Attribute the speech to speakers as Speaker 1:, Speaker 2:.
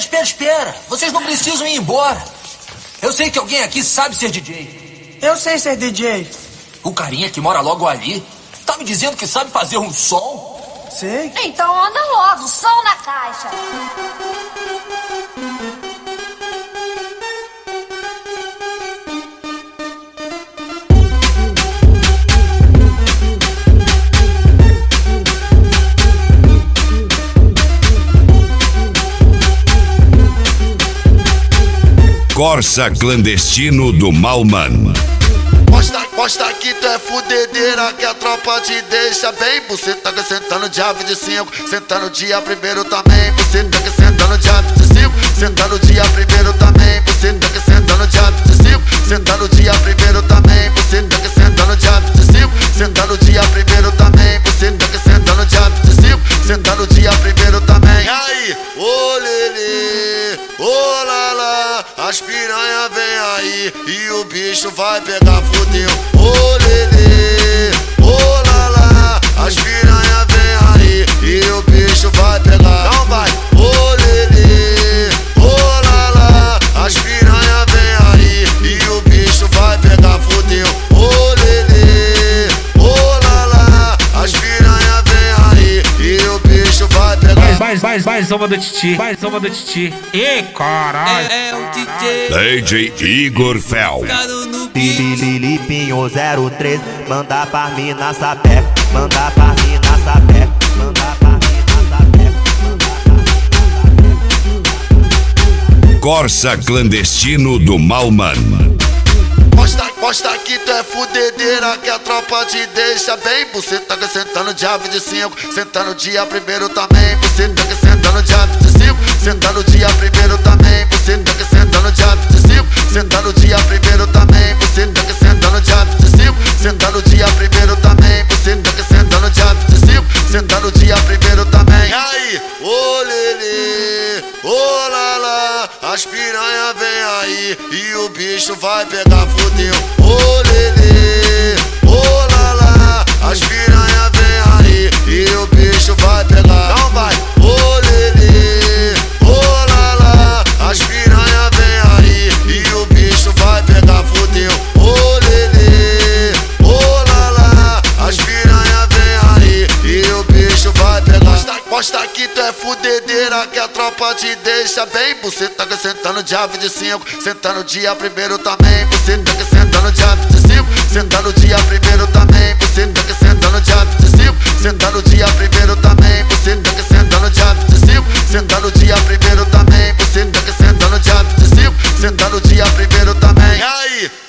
Speaker 1: Espera. Vocês não precisam ir embora. Eu sei que alguém aqui sabe ser DJ.
Speaker 2: Eu sei ser DJ.
Speaker 1: O carinha que mora logo ali tá me dizendo que sabe fazer um som?
Speaker 2: Sei.
Speaker 3: Então anda logo, som na caixa.
Speaker 4: Corsa clandestino do Malman.
Speaker 5: Mostra que tu é fudedeira, que a tropa te deixa bem. Você tá sentando de ave de 5, sentando dia primeiro também. Você tá sentando de ave de 5, sentando dia primeiro também. Você tá sentando de ave de 5, sentando dia primeiro também. Você tá sentando de ave de 5, sentando dia primeiro também. Você tá sentando de ave de 5, sentando dia primeiro também. E aí, ô lelê, ô lalá, as piranha vem aí e o bicho vai pegar, fudeu. Ô lelê, ô lalá, as piranha vem aí e o bicho vai pegar. Não vai, ô lelê, ô lalá, as piranha vem aí e o bicho vai pegar, fudeu. Ô lelê, ô lalá, as piranha vem aí e o bicho vai pegar.
Speaker 6: Mais uma do Titi, mais uma do Titi. Ê, caralho.
Speaker 7: É o
Speaker 4: DJ Igor Fel.
Speaker 8: Filipinho 03, manda pra mim na sapeca, manda pra mim na sapeca, manda pra mim na sapeca.
Speaker 4: Corsa clandestino do Malman.
Speaker 5: Mostra que tu é fudedeira, que a tropa te deixa bem. Você tá sentando de ave de 5, sentando dia primeiro também. Você tá sentando de ave de 5, sentando dia primeiro também. Você tá sentando de ave de 5, sentando dia primeiro também. Você tá sentando de ave de 5, sentando dia primeiro também. Você tá sentando de ave de 5, sentando dia primeiro também. E aí, ô lelê, ô lalá, as piranha vem aí e o bicho vai pegar, fudeu. Ô lelê, ô lalá, as piranha vem aí e o bicho vai pegar. Não vai, ô lelê, ô lalá, as piranha vem aí e o bicho vai pegar, fudeu. Ô lelê, ô lalá, as piranha vem aí e o bicho vai pegar. Mostra que tu é fudedeira, que a tropa te deixa bem. Você tá sentando de ave de 5, sentando dia primeiro também. Você tá sentando de ave de 5, sentando dia primeiro também. Você tá sentando de ave de 5, sentando dia primeiro também. Você tá sentando de ave de 5, sentando dia primeiro também. Você tá sentando de ave de 5, sentando dia primeiro também. E aí,